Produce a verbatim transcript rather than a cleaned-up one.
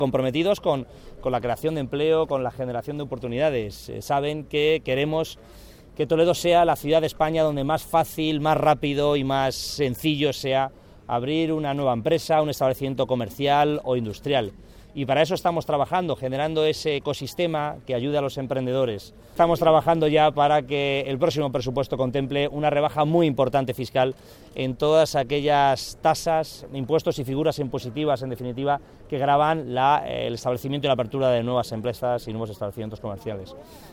comprometidos con, con la creación de empleo, con la generación de oportunidades. Eh, saben que queremos que Toledo sea la ciudad de España donde más fácil, más rápido y más sencillo sea abrir una nueva empresa, un establecimiento comercial o industrial. Y para eso estamos trabajando, generando ese ecosistema que ayude a los emprendedores. Estamos trabajando ya para que el próximo presupuesto contemple una rebaja muy importante fiscal en todas aquellas tasas, impuestos y figuras impositivas, en definitiva, que gravan la, el establecimiento y la apertura de nuevas empresas y nuevos establecimientos comerciales.